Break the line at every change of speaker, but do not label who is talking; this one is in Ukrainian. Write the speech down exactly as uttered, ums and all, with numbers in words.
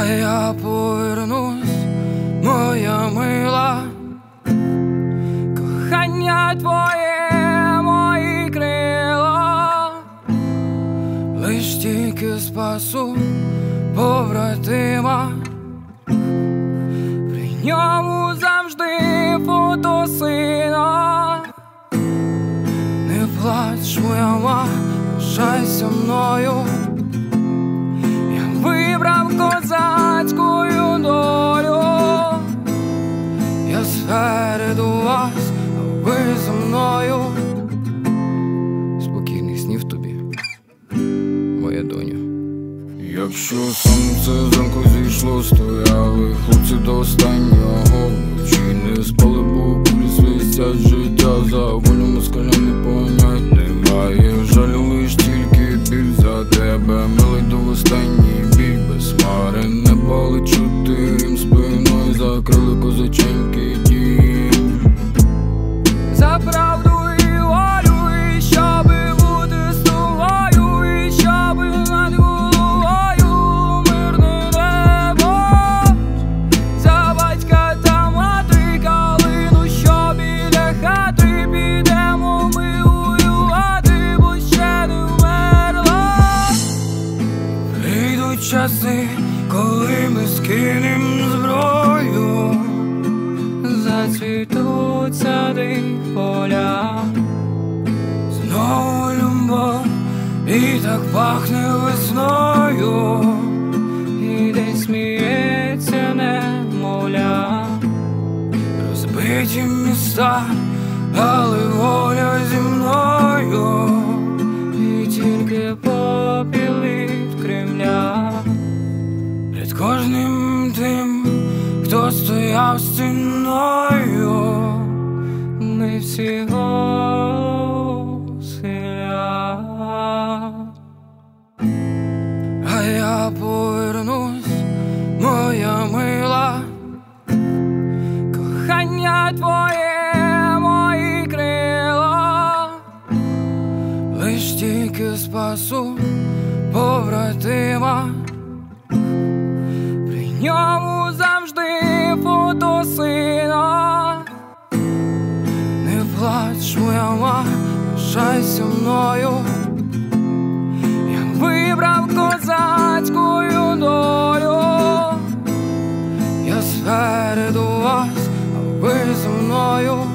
а я повернусь, моя мила. Кохання твоє, мої крила, лиш тільки спасу побратима. При ньому завжди фото сина. Не плач, моя ма, пишайся мною. Я вибрав козацькою долю. Я спереду вас, а ви за мною. Спокійних снів тобі, моя доню.
Якщо сонце зранку зійшло, стояли хлопці до останнього. Вночі не спали, бо кулі свистять, життя за волю москаля не понять. Немає жалю, лиш тільки біль за тебе, милий до останній бій. Без хмари неба лечу тим спиною, закрили козаченький дім.
За правду і волю, і щоби бути з тобою, і щоби над головою мирне небо. За батька та мати, калину, що біля хати, підемо ми воювати, бо ще не вмерла. Прийдуть часи, коли ми скинем зброю, зацвітуть сади, поля, знову любов, і так пахне весною, і десь сміється немовля. Розбиті міста, але воля зі мною, і тільки попіл від Кремля. Перед кожним тим, хто стояв стіною, ми всі госиля. А я повернусь, моя мила. Кохання твоє, мої крила, лиш тільки спасу побратима. При ньому завжди фото сина. Не плач, моя ма, пишайся мною. Я вибрав козацькою долю. Я спереду вас, а ви за мною.